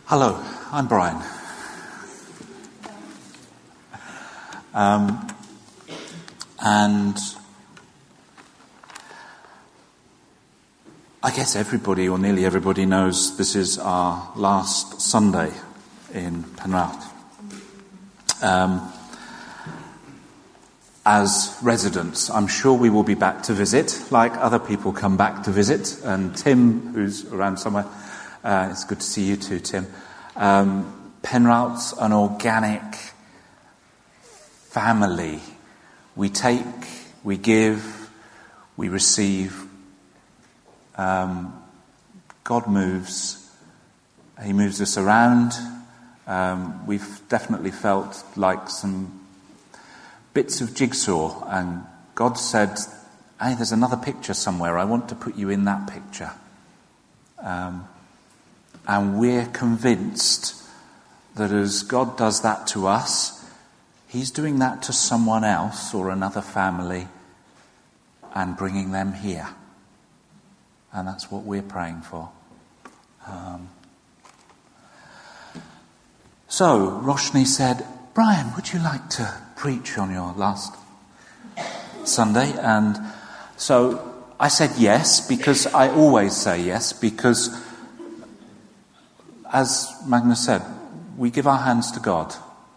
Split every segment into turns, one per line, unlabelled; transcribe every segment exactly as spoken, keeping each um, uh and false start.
Hello, I'm Brian. Um, and I guess everybody, or nearly everybody, knows this is our last Sunday in Penrith. Um, as residents, I'm sure we will be back to visit, like other people come back to visit. And Tim, who's around somewhere, uh, it's good to see you too, Tim. Um, Penrith's an organic family. We take, we give, we receive. Um, God moves. He moves us around. Um, we've definitely felt like some bits of jigsaw, and God said, hey, there's another picture somewhere. I want to put you in that picture. Um, and we're convinced that as God does that to us, He's doing that to someone else or another family and bringing them here. And that's what we're praying for. Um, so, Roshni said, Brian, would you like to preach on your last Sunday? And so I said yes, because I always say yes, because as Magnus said, we give our hands to God.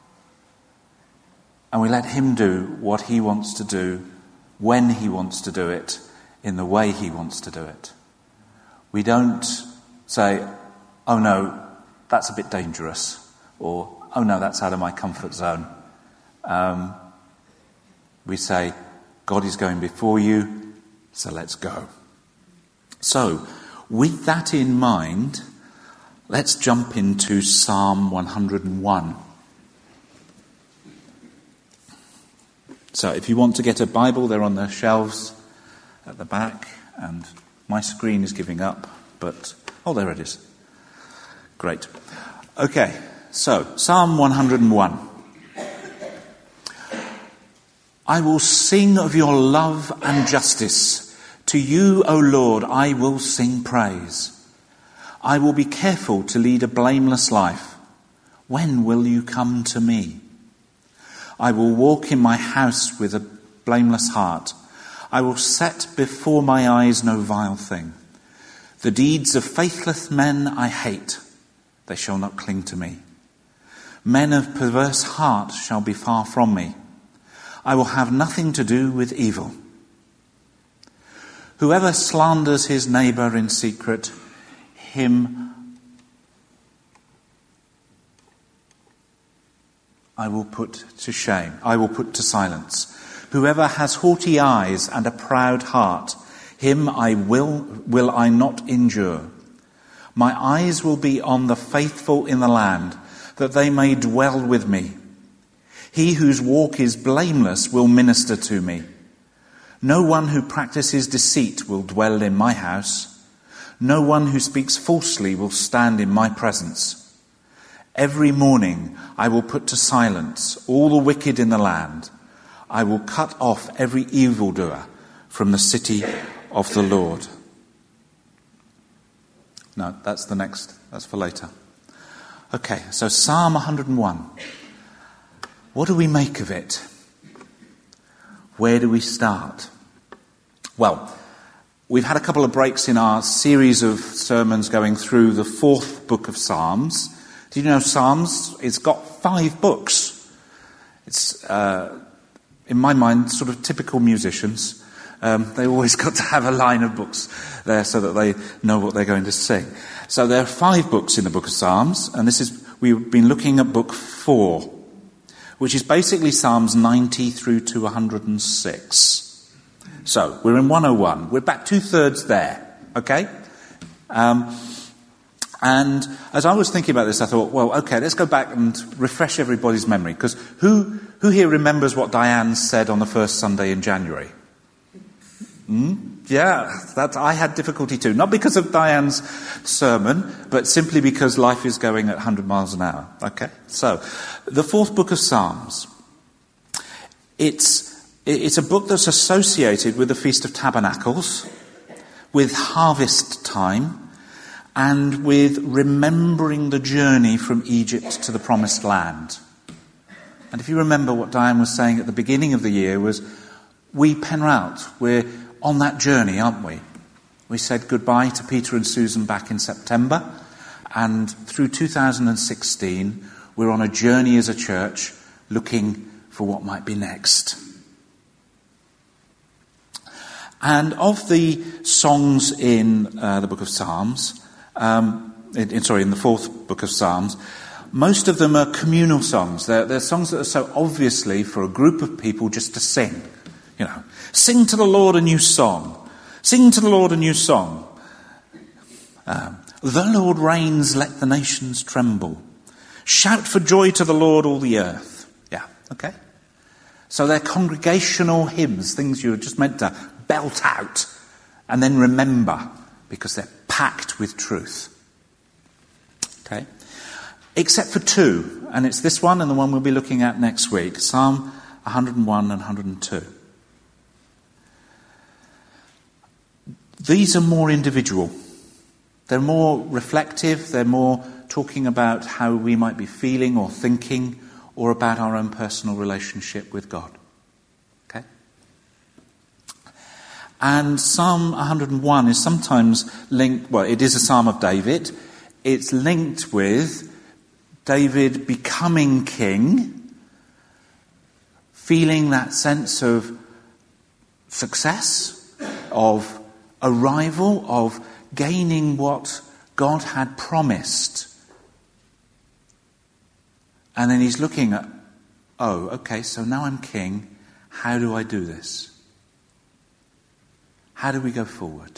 And we let Him do what He wants to do, when He wants to do it, in the way He wants to do it. We don't say, oh no, that's a bit dangerous, or oh no, that's out of my comfort zone. Um, we say, God is going before you, so let's go. So, with that in mind, let's jump into Psalm one hundred and one. So if you want to get a Bible, they're on the shelves at the back, and my screen is giving up, but, oh, there it is. Great. Okay, so Psalm one hundred and one. I will sing of your love and justice. To you, O Lord, I will sing praise. I will be careful to lead a blameless life. When will you come to me? I will walk in my house with a blameless heart. I will set before my eyes no vile thing. The deeds of faithless men I hate. They shall not cling to me. Men of perverse heart shall be far from me. I will have nothing to do with evil. Whoever slanders his neighbour in secret, him I will put to shame. I will put to silence. Whoever has haughty eyes and a proud heart, him I will, will I not endure. My eyes will be on the faithful in the land, that they may dwell with me. He whose walk is blameless will minister to me. No one who practices deceit will dwell in my house. No one who speaks falsely will stand in my presence. Every morning I will put to silence all the wicked in the land. I will cut off every evildoer from the city of the Lord. No, that's the next. That's for later. Okay, so Psalm one hundred and one. What do we make of it? Where do we start? Well, we've had a couple of breaks in our series of sermons going through the fourth book of Psalms. Do you know Psalms? It's got five books. It's, uh, in my mind, sort of typical musicians. Um, they always got to have a line of books there so that they know what they're going to sing. So there are five books in the book of Psalms, and this is we've been looking at book four, which is basically Psalms ninety through to one hundred and six. So we're in one oh one. We're about two-thirds there, okay? Um, and as I was thinking about this, I thought, well, okay, let's go back and refresh everybody's memory, because who who here remembers what Diane said on the first Sunday in January? Hmm? Yeah, that I had difficulty too. Not because of Diane's sermon, but simply because life is going at one hundred miles an hour. Okay, so the fourth book of Psalms. It's it's a book that's associated with the Feast of Tabernacles, with harvest time, and with remembering the journey from Egypt to the promised land. And if you remember what Diane was saying at the beginning of the year was, we Penralt, we're on that journey, aren't we? We said goodbye to Peter and Susan back in September, and through two thousand sixteen, we're on a journey as a church looking for what might be next. And of the songs in uh, the book of Psalms, um, in, in, sorry, in the fourth book of Psalms, most of them are communal songs. They're, they're songs that are so obviously for a group of people just to sing. You know, sing to the Lord a new song. Sing to the Lord a new song. Um, the Lord reigns, let the nations tremble. Shout for joy to the Lord, all the earth. Yeah, okay. So they're congregational hymns, things you're just meant to belt out and then remember because they're packed with truth. Okay? Except for two, and it's this one and the one we'll be looking at next week, Psalm one hundred and one and one hundred and two. These are more individual. They're more reflective, they're more talking about how we might be feeling or thinking or about our own personal relationship with God. Okay? And Psalm one hundred and one is sometimes linked, well, it is a Psalm of David. It's linked with David becoming king, feeling that sense of success, of arrival, of gaining what God had promised. And then he's looking at, oh, okay, so now I'm king. How do I do this? How do we go forward?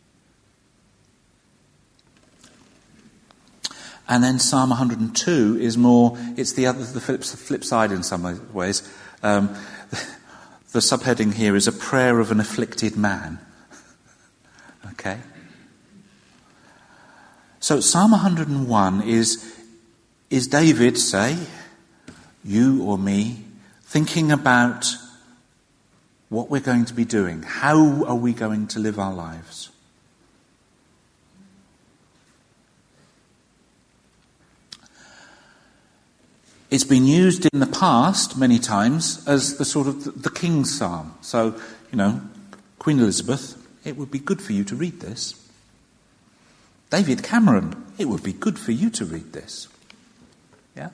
And then Psalm one hundred and two is more, it's the other, the flip, flip side in some ways. Um, the subheading here is a prayer of an afflicted man. Okay? So Psalm one hundred and one is, is David, say, you or me, thinking about what we're going to be doing. How are we going to live our lives? It's been used in the past many times as the sort of the, the King's Psalm. So, you know, Queen Elizabeth, it would be good for you to read this. David Cameron, it would be good for you to read this. Yeah?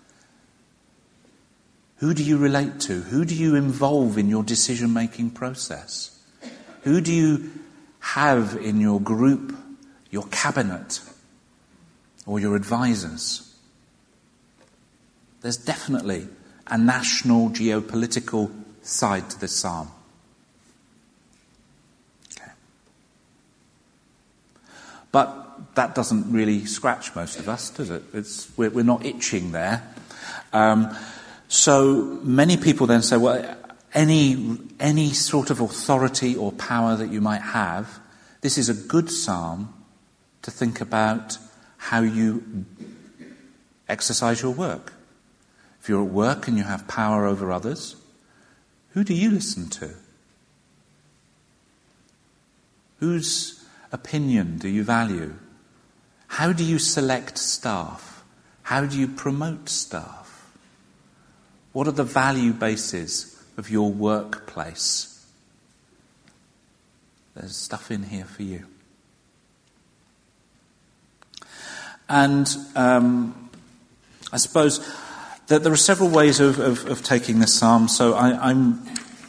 Who do you relate to? Who do you involve in your decision-making process? Who do you have in your group, your cabinet, or your advisors? There's definitely a national geopolitical side to this psalm. Okay. But that doesn't really scratch most of us, does it? It's, we're, we're not itching there. Um, so many people then say, well, any, any sort of authority or power that you might have, this is a good psalm to think about how you exercise your work. If you're at work and you have power over others, who do you listen to? Whose opinion do you value? How do you select staff? How do you promote staff? What are the value bases of your workplace? There's stuff in here for you. And um, I suppose that there are several ways of, of, of taking this psalm. So I, I'm,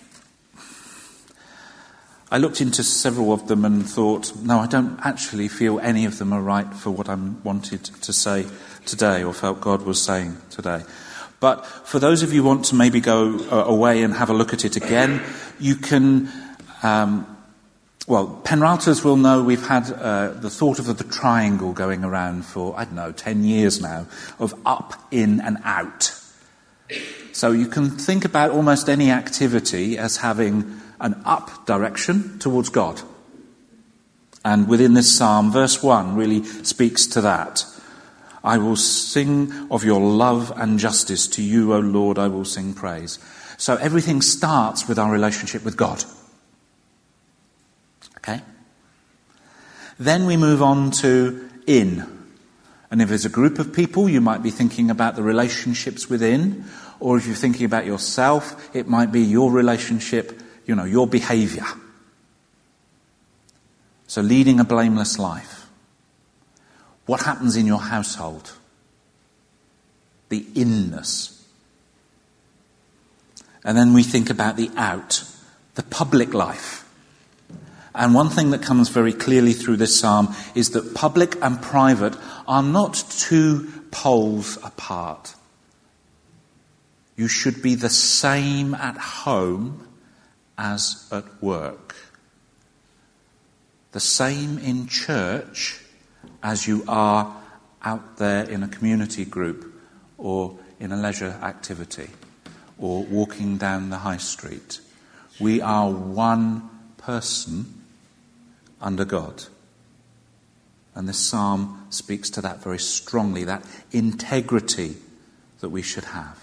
I looked into several of them and thought, no, I don't actually feel any of them are right for what I wanted to say today, or felt God was saying today. But for those of you who want to maybe go uh, away and have a look at it again, you can. Um, Well, Penralters will know we've had uh, the thought of the, the triangle going around for, I don't know, ten years now, of up, in and out. So you can think about almost any activity as having an up direction towards God. And within this psalm, verse one really speaks to that. I will sing of your love and justice. To you, O Lord, I will sing praise. So everything starts with our relationship with God. Okay? Then we move on to in. And if there's a group of people, you might be thinking about the relationships within. Or if you're thinking about yourself, it might be your relationship, you know, your behaviour. So leading a blameless life. What happens in your household? The inness. And then we think about the out, the public life. And one thing that comes very clearly through this psalm is that public and private are not two poles apart. You should be the same at home as at work. The same in church as you are out there in a community group or in a leisure activity or walking down the high street. We are one person under God. And this psalm speaks to that very strongly, that integrity that we should have.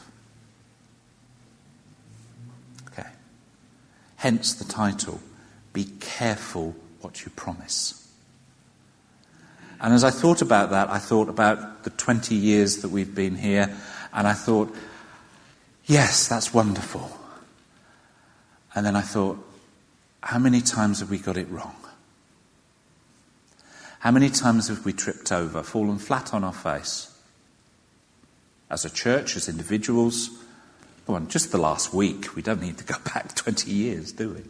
Okay. Hence the title, Be Careful What You Promise. And as I thought about that, I thought about the twenty years that we've been here, and I thought, yes, that's wonderful. And then I thought, how many times have we got it wrong? How many times have we tripped over, fallen flat on our face? As a church, as individuals? Come on, just the last week. We don't need to go back twenty years, do we?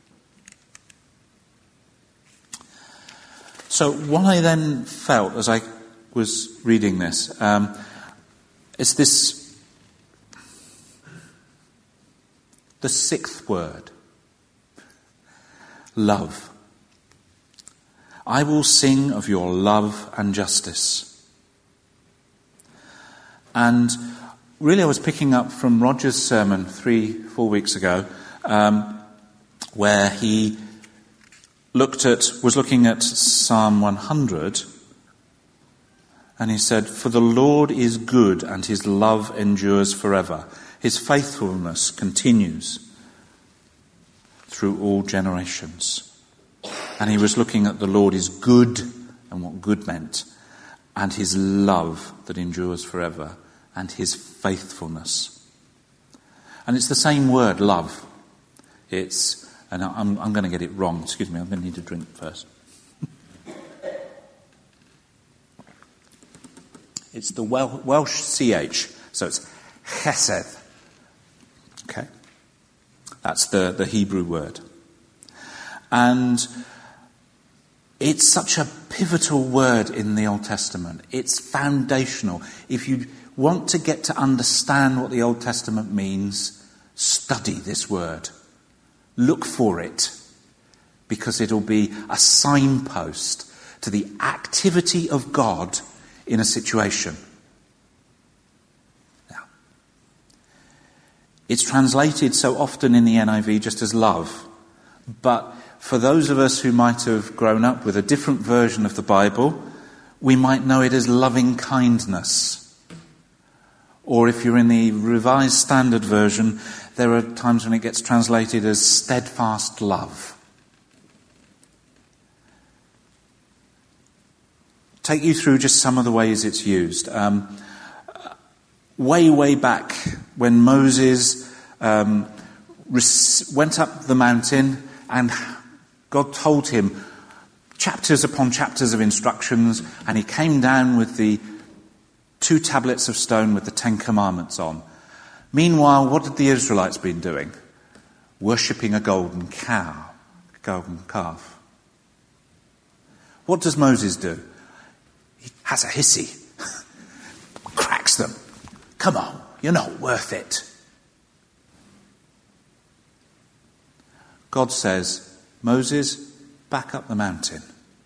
So what I then felt as I was reading this um, is this, the sixth word, love. I will sing of your love and justice. And really I was picking up from Roger's sermon three, four weeks ago, um, where he looked at, was looking at Psalm one hundred, and he said, "For the Lord is good and his love endures forever. His faithfulness continues through all generations." And he was looking at the Lord is good and what good meant, and his love that endures forever, and his faithfulness. And it's the same word, love. It's, and I'm, I'm going to get it wrong. Excuse me, I'm going to need a drink first. It's the Welsh C H, so it's chesed. Okay? That's the, the Hebrew word. And it's such a pivotal word in the Old Testament. It's foundational. If you want to get to understand what the Old Testament means, study this word. Look for it, because it'll be a signpost to the activity of God in a situation. Now, it's translated so often in the N I V just as love, but for those of us who might have grown up with a different version of the Bible, we might know it as loving kindness. Or if you're in the Revised Standard Version, there are times when it gets translated as steadfast love. Take you through just some of the ways it's used. Um, way, way back when Moses um, went up the mountain and God told him chapters upon chapters of instructions, and he came down with the two tablets of stone with the Ten Commandments on. Meanwhile, what had the Israelites been doing? Worshipping a golden cow, a golden calf. What does Moses do? He has a hissy, cracks them. Come on, you're not worth it. God says, Moses, back up the mountain.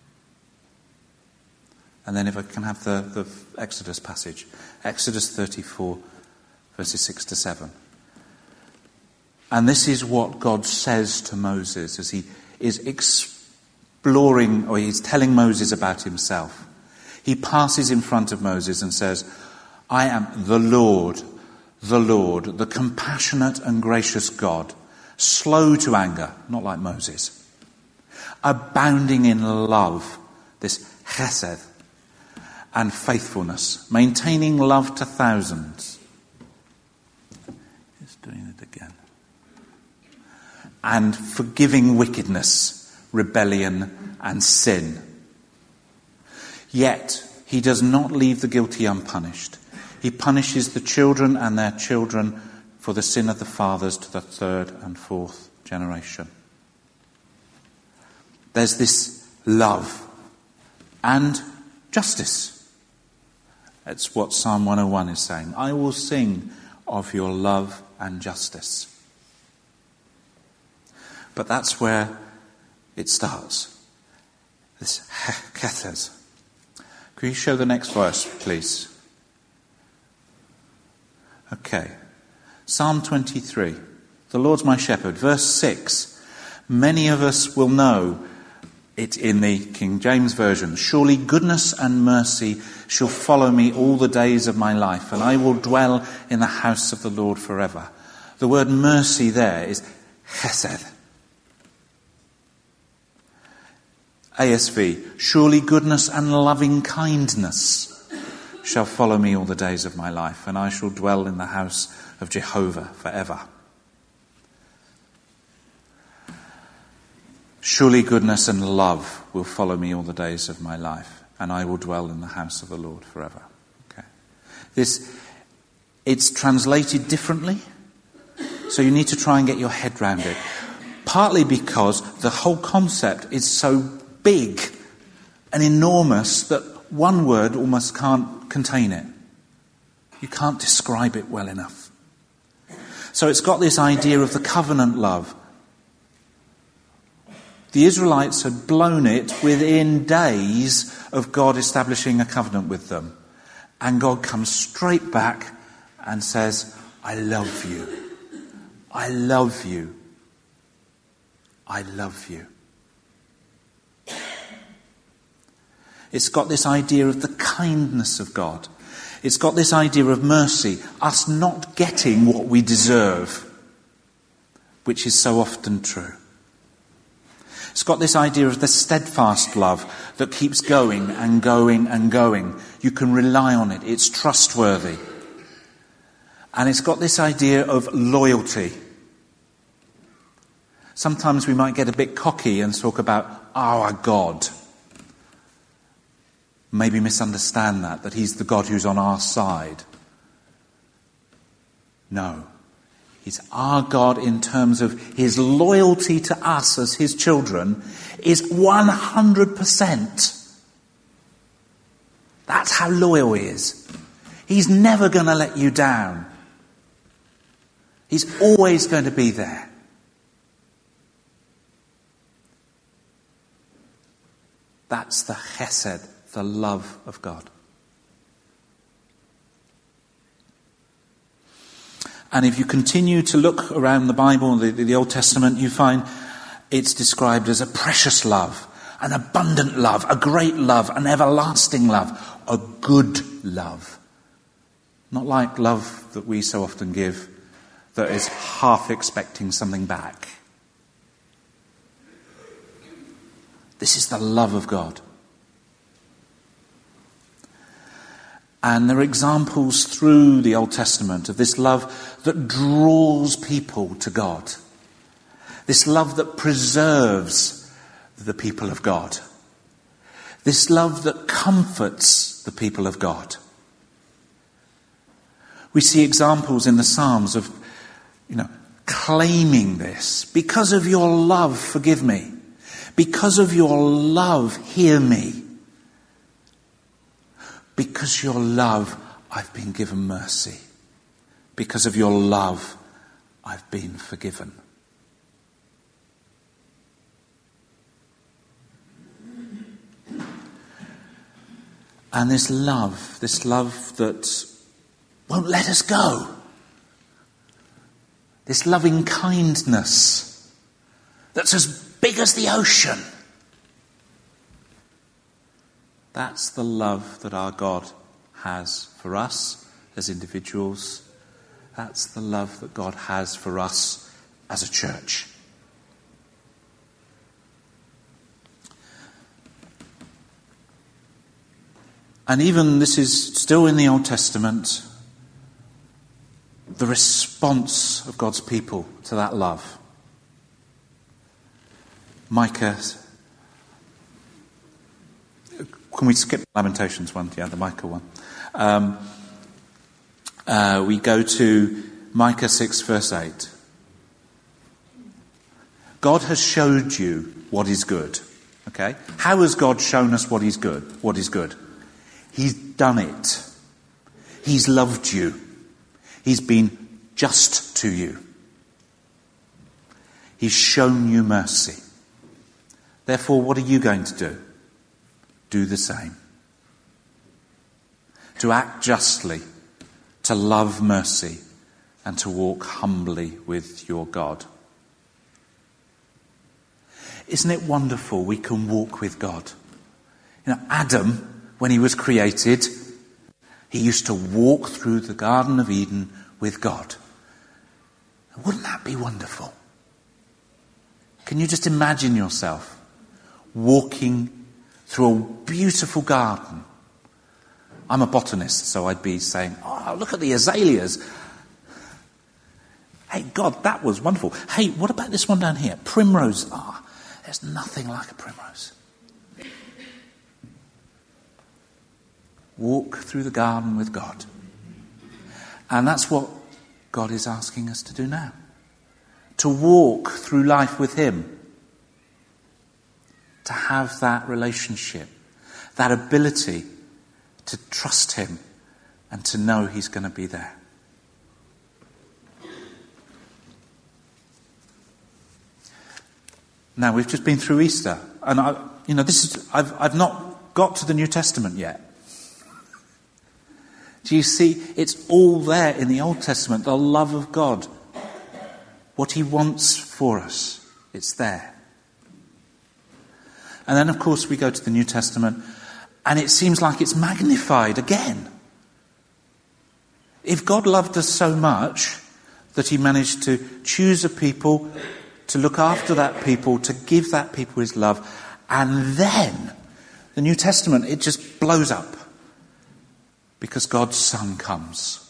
And then if I can have the, the Exodus passage. Exodus thirty-four, verses six to seven. And this is what God says to Moses as he is exploring, or he's telling Moses about himself. He passes in front of Moses and says, I am the Lord, the Lord, the compassionate and gracious God, slow to anger, not like Moses, abounding in love, this chesed, and faithfulness, maintaining love to thousands. It's doing it again. And forgiving wickedness, rebellion, and sin. Yet he does not leave the guilty unpunished. He punishes the children and their children for the sin of the fathers to the third and fourth generation. There's this love and justice. That's what Psalm one oh one is saying. I will sing of your love and justice. But that's where it starts. This chesed. Can you show the next verse, please? Okay. Psalm twenty-three. The Lord's my shepherd. Verse six. Many of us will know it in the King James Version. Surely goodness and mercy shall follow me all the days of my life, and I will dwell in the house of the Lord forever. The word mercy there is chesed. A S V, surely goodness and loving kindness shall follow me all the days of my life, and I shall dwell in the house of Jehovah forever. Surely goodness and love will follow me all the days of my life, and I will dwell in the house of the Lord forever. Okay. This, it's translated differently, so you need to try and get your head round it. Partly because the whole concept is so big and enormous that one word almost can't contain it. You can't describe it well enough. So it's got this idea of the covenant love. The Israelites had blown it within days of God establishing a covenant with them. And God comes straight back and says, I love you. I love you. I love you. It's got this idea of the kindness of God. It's got this idea of mercy, us not getting what we deserve, which is so often true. It's got this idea of the steadfast love that keeps going and going and going. You can rely on it. It's trustworthy. And it's got this idea of loyalty. Sometimes we might get a bit cocky and talk about our God. Maybe misunderstand that, that he's the God who's on our side. No. He's our God in terms of his loyalty to us as his children is one hundred percent. That's how loyal he is. He's never going to let you down. He's always going to be there. That's the chesed, the love of God. And if you continue to look around the Bible, the, the Old Testament, you find it's described as a precious love, an abundant love, a great love, an everlasting love, a good love. Not like love that we so often give, that is half expecting something back. This is the love of God. And there are examples through the Old Testament of this love that draws people to God. This love that preserves the people of God. This love that comforts the people of God. We see examples in the Psalms of, you know, claiming this. Because of your love, forgive me. Because of your love, hear me. Because your love, I've been given mercy. Because of your love, I've been forgiven. And this love, this love that won't let us go. This loving kindness that's as big as the ocean. That's the love that our God has for us as individuals. That's the love that God has for us as a church. And even this is still in the Old Testament, the response of God's people to that love. Micah, can we skip Lamentations one? Yeah, the Micah one. Um, uh, we go to Micah six verse eight. God has showed you what is good. Okay? How has God shown us what is good? What is good? He's done it. He's loved you. He's been just to you. He's shown you mercy. Therefore, what are you going to do? Do the same. To act justly, to love mercy, and to walk humbly with your God. Isn't it wonderful we can walk with God? You know, Adam, when he was created, he used to walk through the Garden of Eden with God. Wouldn't that be wonderful? Can you just imagine yourself walking through a beautiful garden? I'm a botanist, so I'd be saying, oh, look at the azaleas. Hey, God, that was wonderful. Hey, what about this one down here? Primrose. Ah, there's nothing like a primrose. Walk through the garden with God. And that's what God is asking us to do now. To walk through life with him. To have that relationship. That ability to trust him and to know he's going to be there. Now, we've just been through Easter. And, I, you know, this is I've, I've not got to the New Testament yet. Do you see? It's all there in the Old Testament. The love of God. What he wants for us. It's there. And then, of course, we go to the New Testament. And it seems like it's magnified again. If God loved us so much that he managed to choose a people, to look after that people, to give that people his love, and then the New Testament, it just blows up because God's Son comes.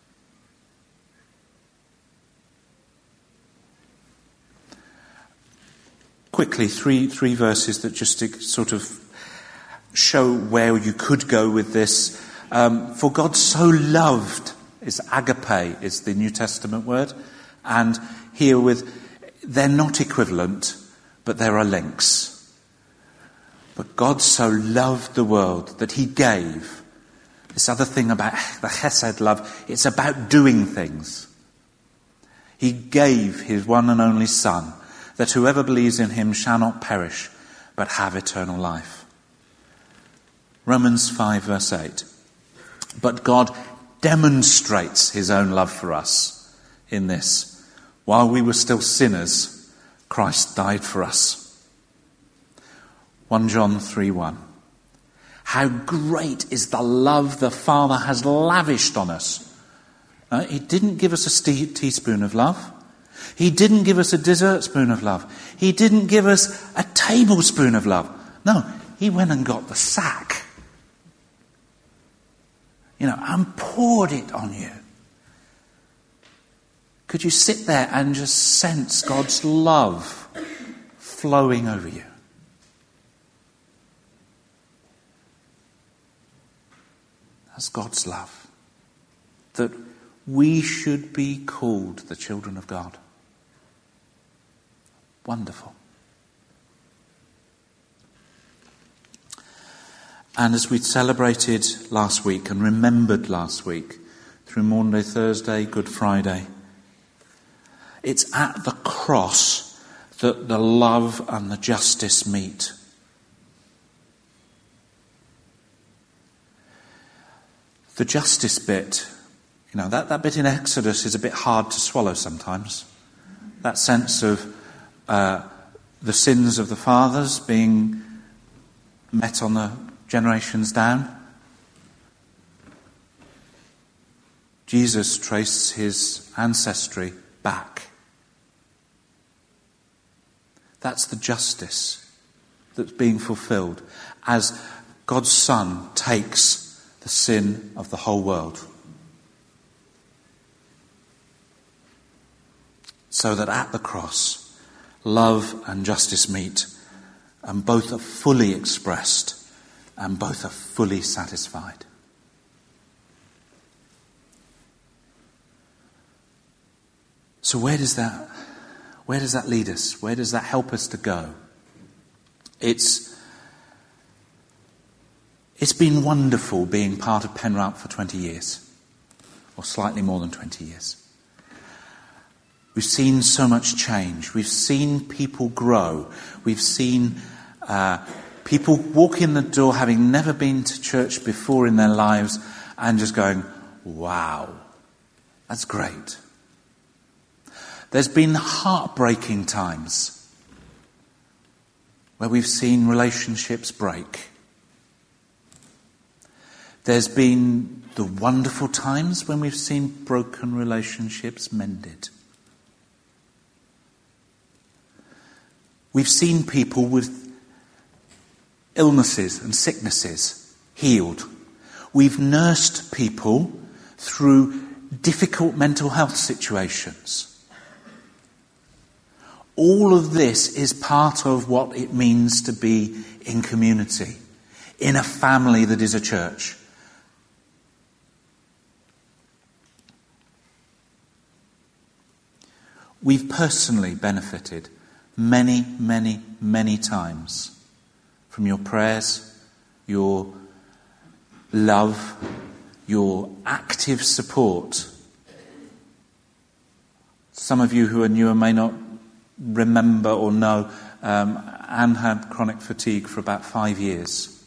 Quickly, three three verses that just to sort of show where you could go with this. Um, for God so loved is agape, is the New Testament word, and here with they're not equivalent, but there are links. But God so loved the world that he gave. This other thing about the chesed love, it's about doing things. He gave his one and only Son, that whoever believes in him shall not perish, but have eternal life. Romans five verse eight. But God demonstrates his own love for us in this. While we were still sinners, Christ died for us. First John three one. How great is the love the Father has lavished on us. Uh, he didn't give us a tea- teaspoon of love. He didn't give us a dessert spoon of love. He didn't give us a tablespoon of love. No, he went and got the sack. You know, and poured it on you. Could you sit there and just sense God's love flowing over you? That's God's love. That we should be called the children of God. Wonderful. And as we celebrated last week and remembered last week, through Maundy Thursday, Good Friday, it's at the cross that the love and the justice meet. The justice bit, you know, that, that bit in Exodus is a bit hard to swallow sometimes. That sense of uh, the sins of the fathers being met on the generations down. Jesus traced his ancestry back. That's the justice that's being fulfilled as God's Son takes the sin of the whole world. So that at the cross, love and justice meet, and both are fully expressed, and both are fully satisfied. So where does that, where does that lead us? Where does that help us to go? It's, it's been wonderful being part of Penrout for twenty years, or slightly more than twenty years. We've seen so much change. We've seen people grow. We've seen uh, people walk in the door having never been to church before in their lives and just going, wow, that's great. There's been heartbreaking times where we've seen relationships break. There's been the wonderful times when we've seen broken relationships mended. We've seen people with illnesses and sicknesses healed. We've nursed people through difficult mental health situations. All of this is part of what it means to be in community, in a family that is a church. We've personally benefited many, many, many times from your prayers, your love, your active support. Some of you who are newer may not remember or know, um, Anne had chronic fatigue for about five years.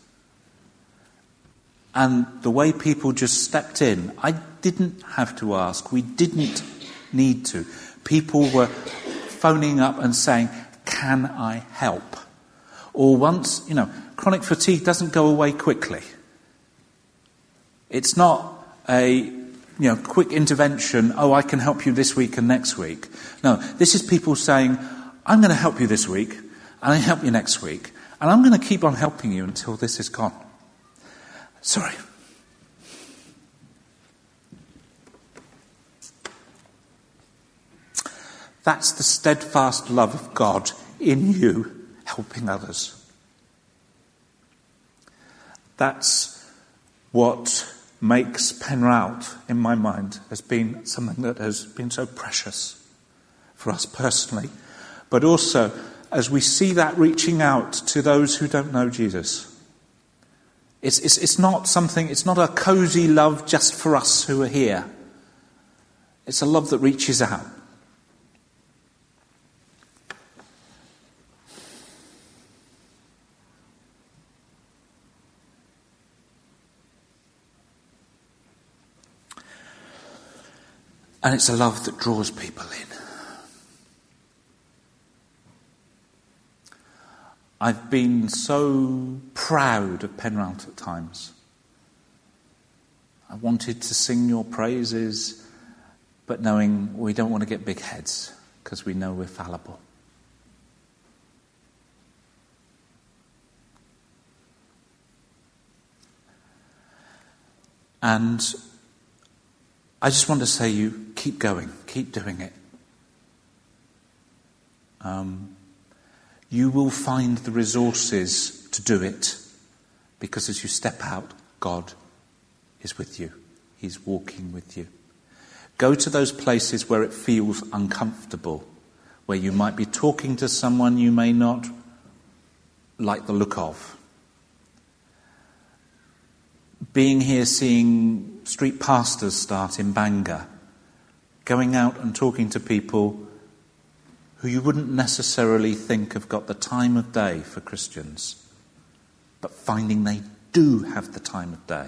And the way people just stepped in, I didn't have to ask, we didn't need to. People were phoning up and saying, can I help? Or once, you know, chronic fatigue doesn't go away quickly. It's not a, you know, quick intervention, oh, I can help you this week and next week. No, this is people saying, I'm going to help you this week, and I help you next week, and I'm going to keep on helping you until this is gone. Sorry. That's the steadfast love of God in you, helping others. That's what makes Penrout, in my mind, has been something that has been so precious for us personally. But also, as we see that reaching out to those who don't know Jesus. It's, it's, it's not something, it's not a cosy love just for us who are here. It's a love that reaches out. And it's a love that draws people in. I've been so proud of Penrout at times. I wanted to sing your praises, but knowing we don't want to get big heads because we know we're fallible. And I just want to say you keep going, keep doing it. Um, you will find the resources to do it because as you step out, God is with you. He's walking with you. Go to those places where it feels uncomfortable, where you might be talking to someone you may not like the look of. Being here, seeing street pastors start in Bangor, going out and talking to people who you wouldn't necessarily think have got the time of day for Christians, but finding they do have the time of day.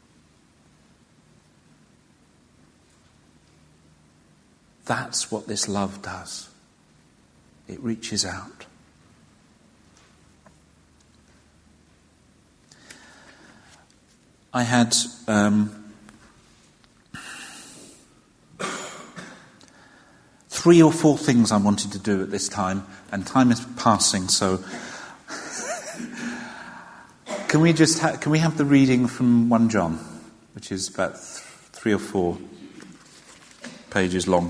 That's what this love does. It reaches out. I had um, three or four things I wanted to do at this time, and time is passing, so Can we just ha- can we have the reading from First John, which is about th- three or four pages long?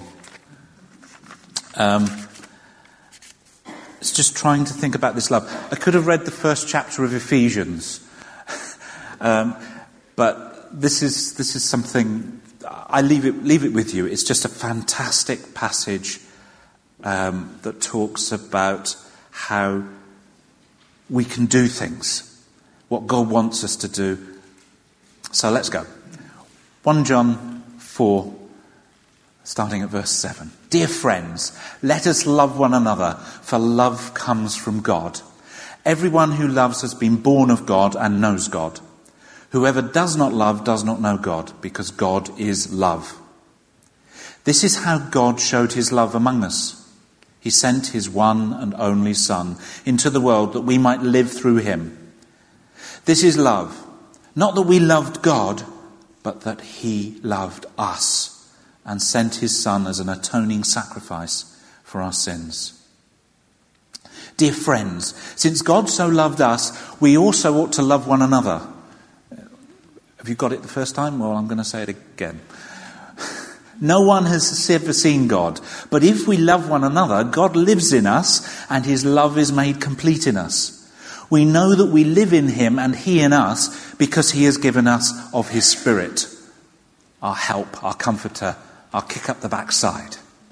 Um, it's just trying to think about this love. I could have read the first chapter of Ephesians, um, but this is this is something I leave it leave it with you. It's just a fantastic passage um, that talks about how we can do things, what God wants us to do. So let's go. First John four, starting at verse seven. Dear friends, let us love one another, for love comes from God. Everyone who loves has been born of God and knows God. Whoever does not love does not know God, because God is love. This is how God showed his love among us. He sent his one and only Son into the world that we might live through him. This is love, not that we loved God, but that he loved us and sent his Son as an atoning sacrifice for our sins. Dear friends, since God so loved us, we also ought to love one another. Have you got it the first time? Well, I'm going to say it again. No one has ever seen God, but if we love one another, God lives in us and his love is made complete in us. We know that we live in him and he in us because he has given us of his Spirit, our help, our comforter, our kick up the backside.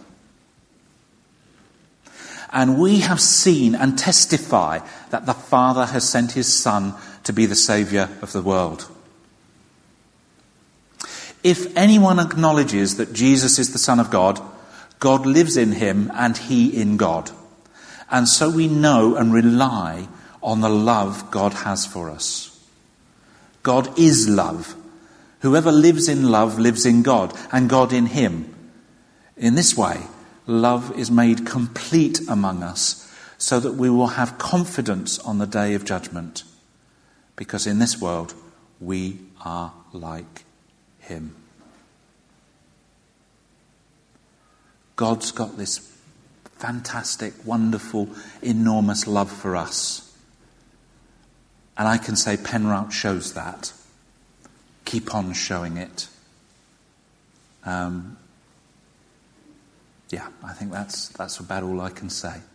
And we have seen and testify that the Father has sent his Son to be the Saviour of the world. If anyone acknowledges that Jesus is the Son of God, God lives in him and he in God. And so we know and rely on the love God has for us. God is love. Whoever lives in love lives in God and God in him. In this way, love is made complete among us so that we will have confidence on the day of judgment. Because in this world, we are like him. God's got this fantastic, wonderful, enormous love for us. And I can say Penrout shows that. Keep on showing it. Um, yeah, I think that's that's about all I can say.